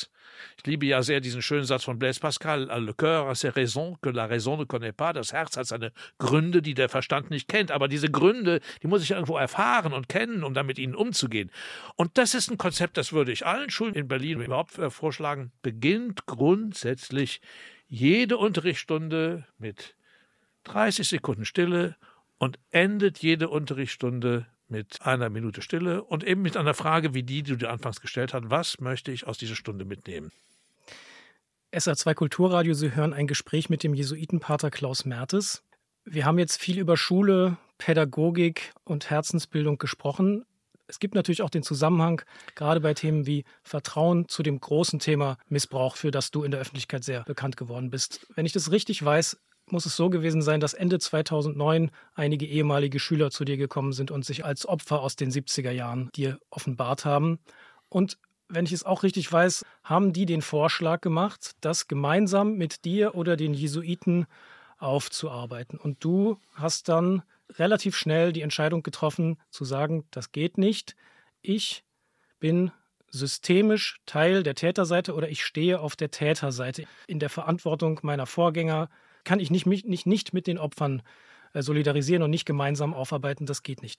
Ich liebe ja sehr diesen schönen Satz von Blaise Pascal, le cœur a ses raisons que la raison ne connaît pas. Das Herz hat seine Gründe, die der Verstand nicht kennt. Aber diese Gründe, die muss ich irgendwo erfahren und kennen, um dann mit ihnen umzugehen. Und das ist ein Konzept, das würde ich allen Schulen in Berlin überhaupt vorschlagen. Beginnt grundsätzlich jede Unterrichtsstunde mit dreißig Sekunden Stille und endet jede Unterrichtsstunde mit einer Minute Stille und eben mit einer Frage wie die, die du dir anfangs gestellt hast. Was möchte ich aus dieser Stunde mitnehmen? S R zwei Kulturradio, Sie hören ein Gespräch mit dem Jesuitenpater Klaus Mertes. Wir haben jetzt viel über Schule, Pädagogik und Herzensbildung gesprochen. Es gibt natürlich auch den Zusammenhang, gerade bei Themen wie Vertrauen, zu dem großen Thema Missbrauch, für das du in der Öffentlichkeit sehr bekannt geworden bist. Wenn ich das richtig weiß, muss es so gewesen sein, dass Ende zweitausendneun einige ehemalige Schüler zu dir gekommen sind und sich als Opfer aus den siebziger Jahren dir offenbart haben. Und wenn ich es auch richtig weiß, haben die den Vorschlag gemacht, das gemeinsam mit dir oder den Jesuiten aufzuarbeiten. Und du hast dann relativ schnell die Entscheidung getroffen, zu sagen, das geht nicht. Ich bin systemisch Teil der Täterseite oder ich stehe auf der Täterseite. In der Verantwortung meiner Vorgänger kann ich nicht, mich, nicht, nicht mit den Opfern äh, solidarisieren und nicht gemeinsam aufarbeiten. Das geht nicht.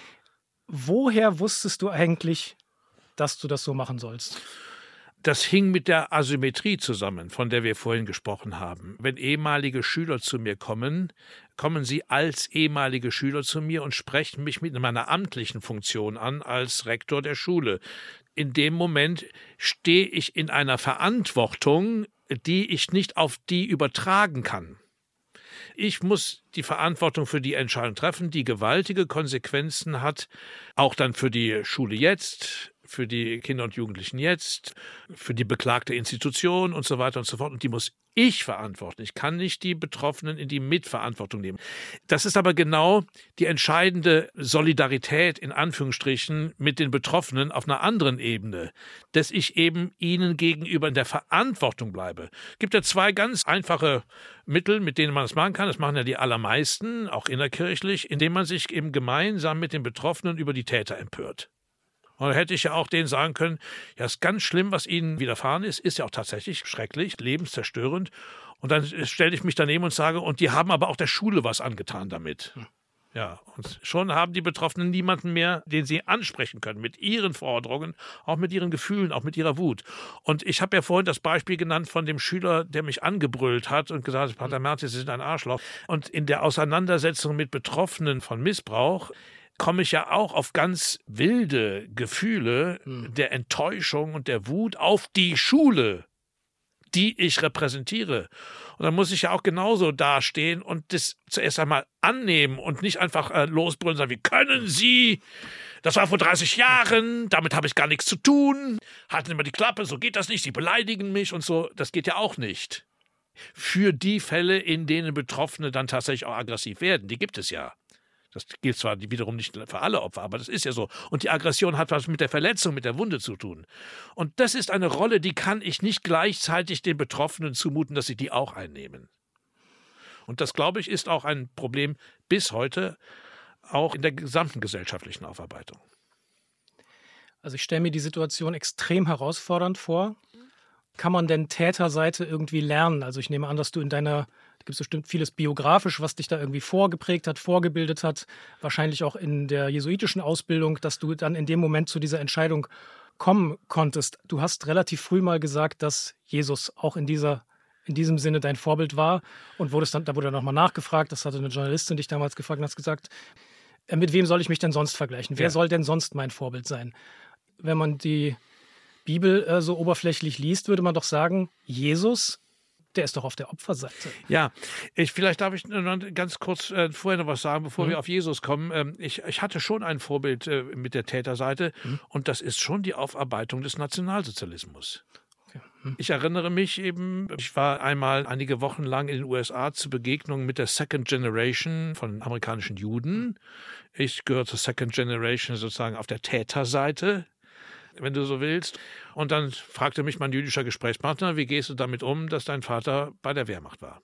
Woher wusstest du eigentlich, dass du das so machen sollst? Das hing mit der Asymmetrie zusammen, von der wir vorhin gesprochen haben. Wenn ehemalige Schüler zu mir kommen, kommen sie als ehemalige Schüler zu mir und sprechen mich mit meiner amtlichen Funktion an als Rektor der Schule. In dem Moment stehe ich in einer Verantwortung, die ich nicht auf die übertragen kann. Ich muss die Verantwortung für die Entscheidung treffen, die gewaltige Konsequenzen hat, auch dann für die Schule jetzt, für die Kinder und Jugendlichen jetzt, für die beklagte Institution und so weiter und so fort. Und die muss ich verantworten. Ich kann nicht die Betroffenen in die Mitverantwortung nehmen. Das ist aber genau die entscheidende Solidarität in Anführungsstrichen mit den Betroffenen auf einer anderen Ebene, dass ich eben ihnen gegenüber in der Verantwortung bleibe. Es gibt ja zwei ganz einfache Mittel, mit denen man das machen kann. Das machen ja die allermeisten, auch innerkirchlich, indem man sich eben gemeinsam mit den Betroffenen über die Täter empört. Und da hätte ich ja auch denen sagen können, ja, ist ganz schlimm, was ihnen widerfahren ist, ist ja auch tatsächlich schrecklich, lebenszerstörend. Und dann stelle ich mich daneben und sage, und die haben aber auch der Schule was angetan damit. Ja, und schon haben die Betroffenen niemanden mehr, den sie ansprechen können, mit ihren Forderungen, auch mit ihren Gefühlen, auch mit ihrer Wut. Und ich habe ja vorhin das Beispiel genannt von dem Schüler, der mich angebrüllt hat und gesagt hat, Pater Mertes, Sie sind ein Arschloch. Und in der Auseinandersetzung mit Betroffenen von Missbrauch komme ich ja auch auf ganz wilde Gefühle hm. der Enttäuschung und der Wut auf die Schule, die ich repräsentiere. Und dann muss ich ja auch genauso dastehen und das zuerst einmal annehmen und nicht einfach äh, losbrüllen und sagen, wie können Sie? Das war vor dreißig Jahren, damit habe ich gar nichts zu tun. Halten Sie mal die Klappe, so geht das nicht, Sie beleidigen mich und so. Das geht ja auch nicht. Für die Fälle, in denen Betroffene dann tatsächlich auch aggressiv werden, die gibt es ja. Das gilt zwar wiederum nicht für alle Opfer, aber das ist ja so. Und die Aggression hat was mit der Verletzung, mit der Wunde zu tun. Und das ist eine Rolle, die kann ich nicht gleichzeitig den Betroffenen zumuten, dass sie die auch einnehmen. Und das, glaube ich, ist auch ein Problem bis heute, auch in der gesamten gesellschaftlichen Aufarbeitung. Also ich stelle mir die Situation extrem herausfordernd vor. Kann man denn Täterseite irgendwie lernen? Also ich nehme an, dass du in deiner, da gibt es bestimmt vieles biografisch, was dich da irgendwie vorgeprägt hat, vorgebildet hat, wahrscheinlich auch in der jesuitischen Ausbildung, dass du dann in dem Moment zu dieser Entscheidung kommen konntest. Du hast relativ früh mal gesagt, dass Jesus auch in dieser, in diesem Sinne dein Vorbild war und wurdest dann, da wurde dann nochmal nachgefragt, das hatte eine Journalistin dich damals gefragt und hast gesagt, mit wem soll ich mich denn sonst vergleichen? Wer ja. soll denn sonst mein Vorbild sein? Wenn man die Bibel äh, so oberflächlich liest, würde man doch sagen, Jesus, der ist doch auf der Opferseite. Ja, ich, vielleicht darf ich noch ganz kurz äh, vorher noch was sagen, bevor mhm. wir auf Jesus kommen. Ähm, ich, ich hatte schon ein Vorbild äh, mit der Täterseite mhm. und das ist schon die Aufarbeitung des Nationalsozialismus. Okay. Mhm. Ich erinnere mich eben, ich war einmal einige Wochen lang in den U S A zur Begegnung mit der Second Generation von amerikanischen Juden. Ich gehöre zur Second Generation sozusagen auf der Täterseite, wenn du so willst. Und dann fragte mich mein jüdischer Gesprächspartner, wie gehst du damit um, dass dein Vater bei der Wehrmacht war?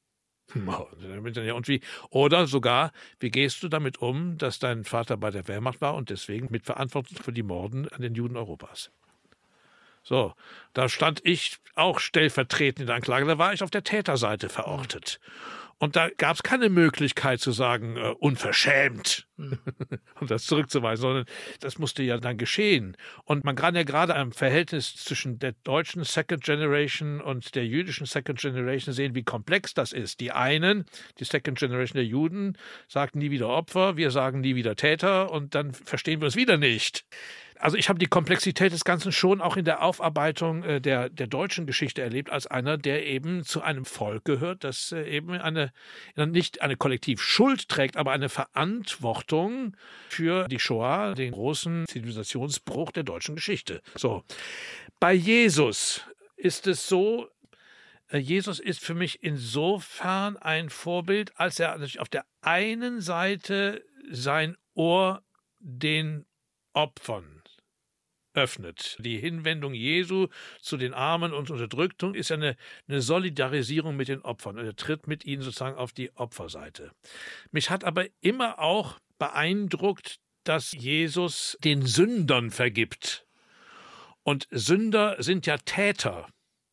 Und wie, oder sogar, wie gehst du damit um, dass dein Vater bei der Wehrmacht war und deswegen mitverantwortlich für die Morden an den Juden Europas? So, da stand ich auch stellvertretend in der Anklage, da war ich auf der Täterseite verortet. Und da gab es keine Möglichkeit zu sagen, äh, unverschämt, mhm. und das zurückzuweisen, sondern das musste ja dann geschehen. Und man kann ja gerade am Verhältnis zwischen der deutschen Second Generation und der jüdischen Second Generation sehen, wie komplex das ist. Die einen, die Second Generation der Juden, sagten nie wieder Opfer, wir sagen nie wieder Täter und dann verstehen wir es wieder nicht. Also ich habe die Komplexität des Ganzen schon auch in der Aufarbeitung äh, der, der deutschen Geschichte erlebt, als einer, der eben zu einem Volk gehört, das äh, eben eine, nicht eine Kollektivschuld trägt, aber eine Verantwortung für die Shoah, den großen Zivilisationsbruch der deutschen Geschichte. So. Bei Jesus ist es so, äh, Jesus ist für mich insofern ein Vorbild, als er auf der einen Seite sein Ohr den Opfern öffnet. Die Hinwendung Jesu zu den Armen und Unterdrückten ist ja eine, eine Solidarisierung mit den Opfern. Er tritt mit ihnen sozusagen auf die Opferseite. Mich hat aber immer auch beeindruckt, dass Jesus den Sündern vergibt. Und Sünder sind ja Täter.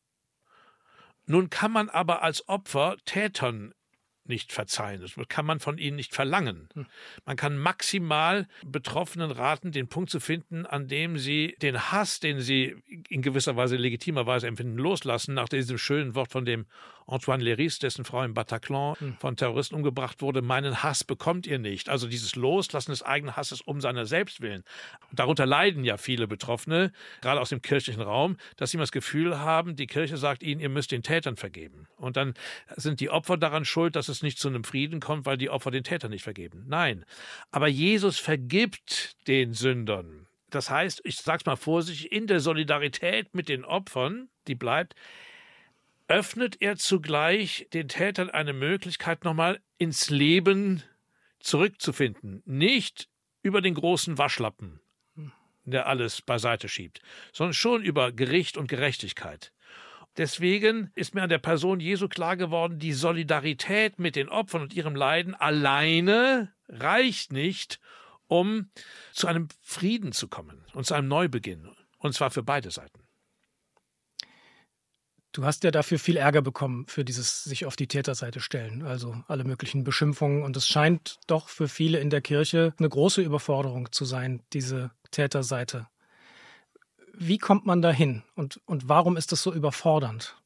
Nun kann man aber als Opfer Tätern nicht verzeihen. Das kann man von ihnen nicht verlangen. Man kann maximal Betroffenen raten, den Punkt zu finden, an dem sie den Hass, den sie in gewisser Weise legitimerweise empfinden, loslassen, nach diesem schönen Wort von dem Antoine Léris, dessen Frau im Bataclan von Terroristen umgebracht wurde, meinen Hass bekommt ihr nicht. Also dieses Loslassen des eigenen Hasses um seiner selbst willen. Und darunter leiden ja viele Betroffene, gerade aus dem kirchlichen Raum, dass sie immer das Gefühl haben, die Kirche sagt ihnen, ihr müsst den Tätern vergeben. Und dann sind die Opfer daran schuld, dass es nicht zu einem Frieden kommt, weil die Opfer den Tätern nicht vergeben. Nein, aber Jesus vergibt den Sündern. Das heißt, ich sage es mal vorsichtig, in der Solidarität mit den Opfern, die bleibt, öffnet er zugleich den Tätern eine Möglichkeit, nochmal ins Leben zurückzufinden. Nicht über den großen Waschlappen, der alles beiseite schiebt, sondern schon über Gericht und Gerechtigkeit. Deswegen ist mir an der Person Jesu klar geworden, die Solidarität mit den Opfern und ihrem Leiden alleine reicht nicht, um zu einem Frieden zu kommen und zu einem Neubeginn. Und zwar für beide Seiten. Du hast ja dafür viel Ärger bekommen, für dieses sich auf die Täterseite stellen, also alle möglichen Beschimpfungen. Und es scheint doch für viele in der Kirche eine große Überforderung zu sein, diese Täterseite. Wie kommt man da hin und, und warum ist das so überfordernd?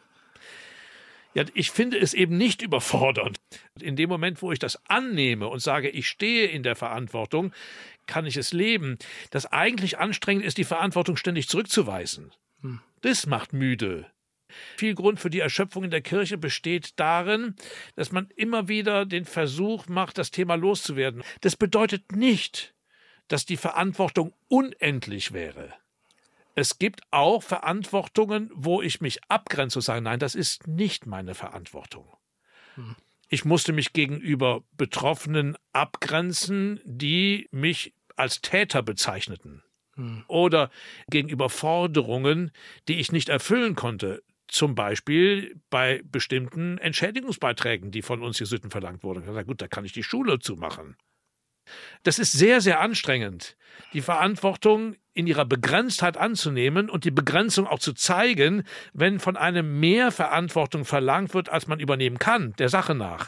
Ja, ich finde es eben nicht überfordernd. In dem Moment, wo ich das annehme und sage, ich stehe in der Verantwortung, kann ich es leben. Das eigentlich anstrengend ist, die Verantwortung ständig zurückzuweisen. Hm. Das macht müde. Viel Grund für die Erschöpfung in der Kirche besteht darin, dass man immer wieder den Versuch macht, das Thema loszuwerden. Das bedeutet nicht, dass die Verantwortung unendlich wäre. Es gibt auch Verantwortungen, wo ich mich abgrenze und sage, nein, das ist nicht meine Verantwortung. Hm. Ich musste mich gegenüber Betroffenen abgrenzen, die mich als Täter bezeichneten. Hm. Oder gegenüber Forderungen, die ich nicht erfüllen konnte. Zum Beispiel bei bestimmten Entschädigungsbeiträgen, die von uns Jesuiten verlangt wurden. Ich habe gesagt, gut, da kann ich die Schule zumachen. Das ist sehr, sehr anstrengend, die Verantwortung in ihrer Begrenztheit anzunehmen und die Begrenzung auch zu zeigen, wenn von einem mehr Verantwortung verlangt wird, als man übernehmen kann, der Sache nach.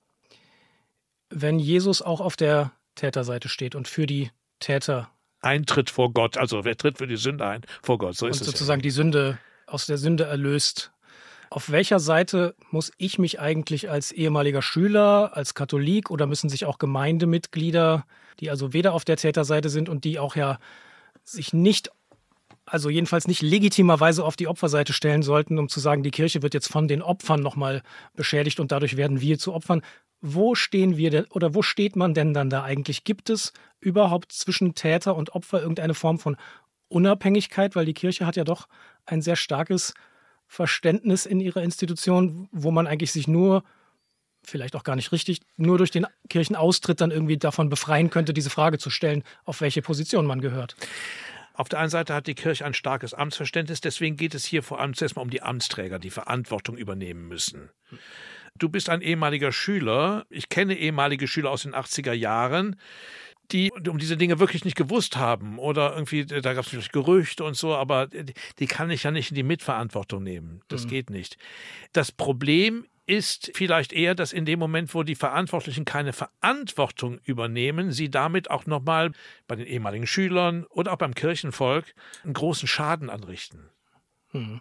Wenn Jesus auch auf der Täterseite steht und für die Täter eintritt vor Gott, also wer tritt für die Sünde ein? Vor Gott, so ist es. Und sozusagen die Sünde, aus der Sünde erlöst. Auf welcher Seite muss ich mich eigentlich als ehemaliger Schüler, als Katholik oder müssen sich auch Gemeindemitglieder, die also weder auf der Täterseite sind und die auch ja sich nicht, also jedenfalls nicht legitimerweise auf die Opferseite stellen sollten, um zu sagen, die Kirche wird jetzt von den Opfern nochmal beschädigt und dadurch werden wir zu Opfern. Wo stehen wir denn oder wo steht man denn dann da eigentlich? Gibt es überhaupt zwischen Täter und Opfer irgendeine Form von Unabhängigkeit? Weil die Kirche hat ja doch ein sehr starkes Verständnis in ihrer Institution, wo man eigentlich sich nur, vielleicht auch gar nicht richtig, nur durch den Kirchenaustritt dann irgendwie davon befreien könnte, diese Frage zu stellen, auf welche Position man gehört. Auf der einen Seite hat die Kirche ein starkes Amtsverständnis, deswegen geht es hier vor allem zuerst mal um die Amtsträger, die Verantwortung übernehmen müssen. Du bist ein ehemaliger Schüler, ich kenne ehemalige Schüler aus den achtziger Jahren, die um diese Dinge wirklich nicht gewusst haben oder irgendwie, da gab es vielleicht Gerüchte und so, aber die kann ich ja nicht in die Mitverantwortung nehmen. Das mhm. geht nicht. Das Problem ist vielleicht eher, dass in dem Moment, wo die Verantwortlichen keine Verantwortung übernehmen, sie damit auch nochmal bei den ehemaligen Schülern oder auch beim Kirchenvolk einen großen Schaden anrichten. Mhm.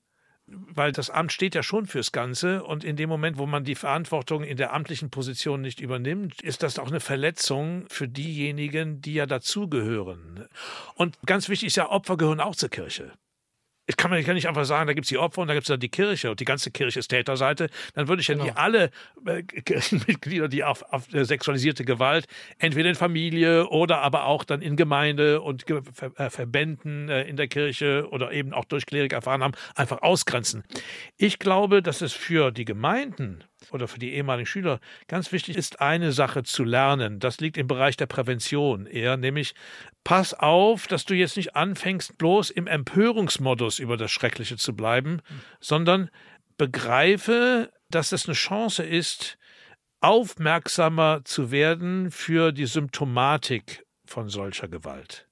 Weil das Amt steht ja schon fürs Ganze und in dem Moment, wo man die Verantwortung in der amtlichen Position nicht übernimmt, ist das auch eine Verletzung für diejenigen, die ja dazugehören. Und ganz wichtig ist ja, Opfer gehören auch zur Kirche. Ich kann, ich kann nicht einfach sagen, da gibt es die Opfer und da gibt es dann die Kirche und die ganze Kirche ist Täterseite. Dann würde ich ja genau. nicht alle äh, Kirchenmitglieder, die auf, auf äh, sexualisierte Gewalt, entweder in Familie oder aber auch dann in Gemeinde und Ge Ver äh, Verbänden äh, in der Kirche oder eben auch durch Klerik erfahren haben, einfach ausgrenzen. Ich glaube, dass es für die Gemeinden oder für die ehemaligen Schüler ganz wichtig ist, eine Sache zu lernen. Das liegt im Bereich der Prävention eher, nämlich pass auf, dass du jetzt nicht anfängst, bloß im Empörungsmodus über das Schreckliche zu bleiben, mhm. sondern begreife, dass es eine Chance ist, aufmerksamer zu werden für die Symptomatik von solcher Gewalt.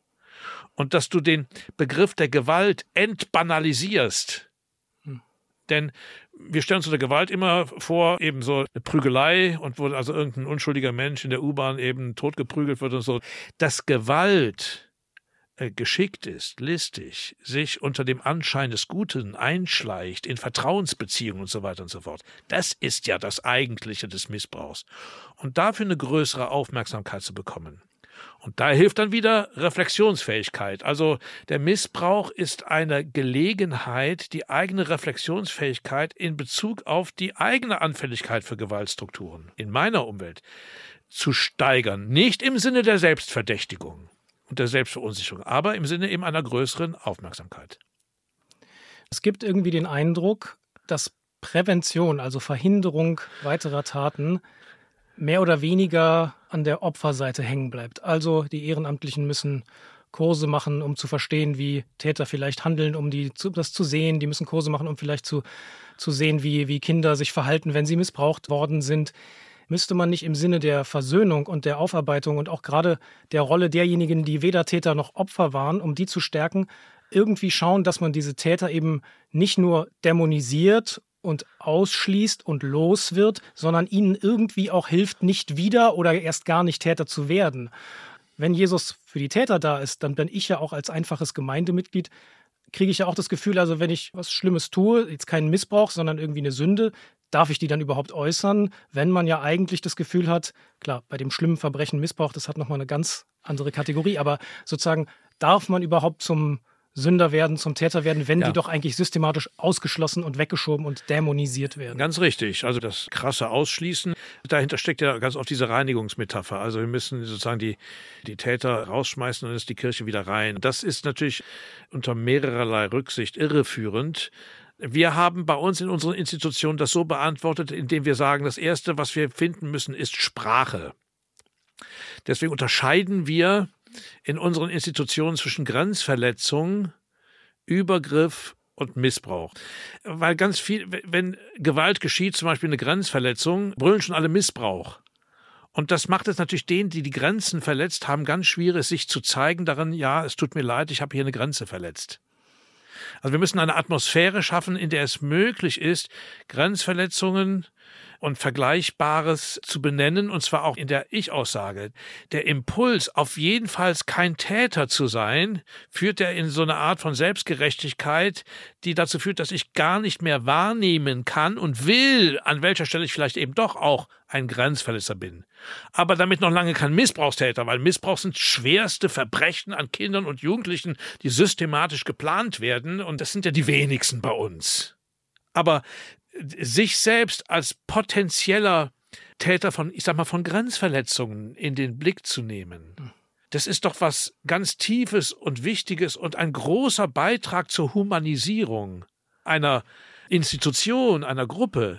Und dass du den Begriff der Gewalt entbanalisierst. Mhm. Denn wir stellen uns unter Gewalt immer vor, eben so eine Prügelei und wo also irgendein unschuldiger Mensch in der U-Bahn eben totgeprügelt wird und so. Dass Gewalt äh, geschickt ist, listig, sich unter dem Anschein des Guten einschleicht, in Vertrauensbeziehungen und so weiter und so fort. Das ist ja das Eigentliche des Missbrauchs. Und dafür eine größere Aufmerksamkeit zu bekommen. Und da hilft dann wieder Reflexionsfähigkeit. Also der Missbrauch ist eine Gelegenheit, die eigene Reflexionsfähigkeit in Bezug auf die eigene Anfälligkeit für Gewaltstrukturen in meiner Umwelt zu steigern. Nicht im Sinne der Selbstverdächtigung und der Selbstverunsicherung, aber im Sinne eben einer größeren Aufmerksamkeit. Es gibt irgendwie den Eindruck, dass Prävention, also Verhinderung weiterer Taten, mehr oder weniger an der Opferseite hängen bleibt. Also die Ehrenamtlichen müssen Kurse machen, um zu verstehen, wie Täter vielleicht handeln, um die, das zu sehen. Die müssen Kurse machen, um vielleicht zu, zu sehen, wie, wie Kinder sich verhalten, wenn sie missbraucht worden sind. Müsste man nicht im Sinne der Versöhnung und der Aufarbeitung und auch gerade der Rolle derjenigen, die weder Täter noch Opfer waren, um die zu stärken, irgendwie schauen, dass man diese Täter eben nicht nur dämonisiert und ausschließt und los wird, sondern ihnen irgendwie auch hilft, nicht wieder oder erst gar nicht Täter zu werden. Wenn Jesus für die Täter da ist, dann bin ich ja auch als einfaches Gemeindemitglied, kriege ich ja auch das Gefühl, also wenn ich was Schlimmes tue, jetzt keinen Missbrauch, sondern irgendwie eine Sünde, darf ich die dann überhaupt äußern, wenn man ja eigentlich das Gefühl hat, klar, bei dem schlimmen Verbrechen Missbrauch, das hat nochmal eine ganz andere Kategorie, aber sozusagen darf man überhaupt zum Sünder werden, zum Täter werden, wenn ja. die doch eigentlich systematisch ausgeschlossen und weggeschoben und dämonisiert werden. Ganz richtig. Also das krasse Ausschließen, dahinter steckt ja ganz oft diese Reinigungsmetapher. Also wir müssen sozusagen die, die Täter rausschmeißen und dann ist die Kirche wieder rein. Das ist natürlich unter mehrererlei Rücksicht irreführend. Wir haben bei uns in unseren Institutionen das so beantwortet, indem wir sagen, das Erste, was wir finden müssen, ist Sprache. Deswegen unterscheiden wir in unseren Institutionen zwischen Grenzverletzung, Übergriff und Missbrauch. Weil ganz viel, wenn Gewalt geschieht, zum Beispiel eine Grenzverletzung, brüllen schon alle Missbrauch. Und das macht es natürlich denen, die die Grenzen verletzt haben, ganz schwierig, sich zu zeigen darin, ja, es tut mir leid, ich habe hier eine Grenze verletzt. Also wir müssen eine Atmosphäre schaffen, in der es möglich ist, Grenzverletzungen und Vergleichbares zu benennen, und zwar auch in der Ich-Aussage. Der Impuls, auf jeden Fall kein Täter zu sein, führt ja in so eine Art von Selbstgerechtigkeit, die dazu führt, dass ich gar nicht mehr wahrnehmen kann und will, an welcher Stelle ich vielleicht eben doch auch ein Grenzverletzer bin. Aber damit noch lange kein Missbrauchstäter, weil Missbrauch sind schwerste Verbrechen an Kindern und Jugendlichen, die systematisch geplant werden, und das sind ja die wenigsten bei uns. Aber sich selbst als potenzieller Täter von, ich sag mal, von Grenzverletzungen in den Blick zu nehmen, das ist doch was ganz Tiefes und Wichtiges und ein großer Beitrag zur Humanisierung einer Institution, einer Gruppe.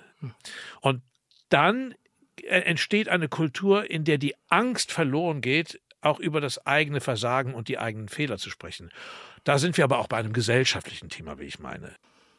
Und dann entsteht eine Kultur, in der die Angst verloren geht, auch über das eigene Versagen und die eigenen Fehler zu sprechen. Da sind wir aber auch bei einem gesellschaftlichen Thema, wie ich meine.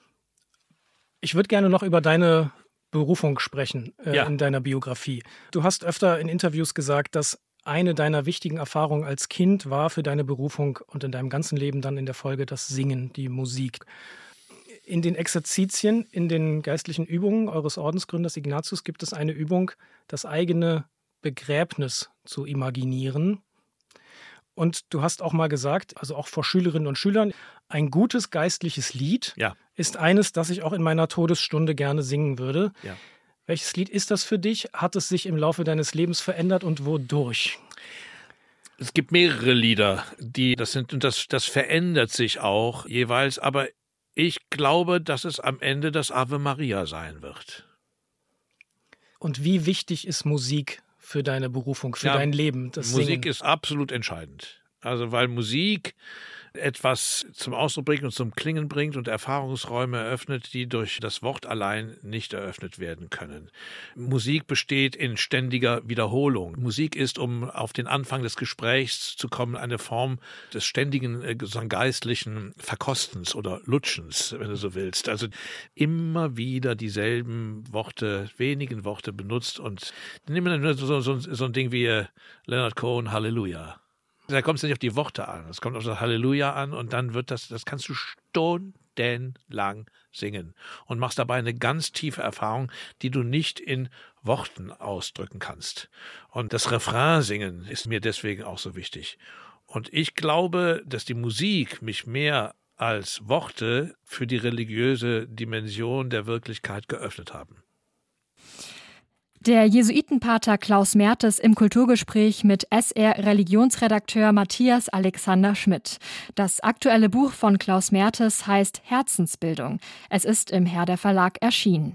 Ich würde gerne noch über deine Berufung sprechen äh, ja. in deiner Biografie. Du hast öfter in Interviews gesagt, dass eine deiner wichtigen Erfahrungen als Kind war für deine Berufung und in deinem ganzen Leben dann in der Folge das Singen, die Musik. In den Exerzitien, in den geistlichen Übungen eures Ordensgründers Ignatius gibt es eine Übung, das eigene Begräbnis zu imaginieren. Und du hast auch mal gesagt, also auch vor Schülerinnen und Schülern, ein gutes geistliches Lied ja. ist eines, das ich auch in meiner Todesstunde gerne singen würde. Ja. Welches Lied ist das für dich? Hat es sich im Laufe deines Lebens verändert und wodurch? Es gibt mehrere Lieder, die das sind, und das, das verändert sich auch jeweils, aber ich glaube, dass es am Ende das Ave Maria sein wird. Und wie wichtig ist Musik für deine Berufung, für ja, dein Leben? Das Musik Singen? ist absolut entscheidend. Also weil Musik etwas zum Ausdruck bringt und zum Klingen bringt und Erfahrungsräume eröffnet, die durch das Wort allein nicht eröffnet werden können. Musik besteht in ständiger Wiederholung. Musik ist, um auf den Anfang des Gesprächs zu kommen, eine Form des ständigen äh, geistlichen Verkostens oder Lutschens, wenn du so willst. Also immer wieder dieselben Worte, wenigen Worte benutzt und nehmen wir nur so, so, so ein Ding wie äh, Leonard Cohen, Halleluja. Da kommt es nicht auf die Worte an, es kommt auf das Halleluja an und dann wird das, das kannst du stundenlang singen und machst dabei eine ganz tiefe Erfahrung, die du nicht in Worten ausdrücken kannst. Und das Refrain singen ist mir deswegen auch so wichtig. Und ich glaube, dass die Musik mich mehr als Worte für die religiöse Dimension der Wirklichkeit geöffnet haben. Der Jesuitenpater Klaus Mertes im Kulturgespräch mit S R-Religionsredakteur Matthias Alexander Schmidt. Das aktuelle Buch von Klaus Mertes heißt Herzensbildung. Es ist im Herder Verlag erschienen.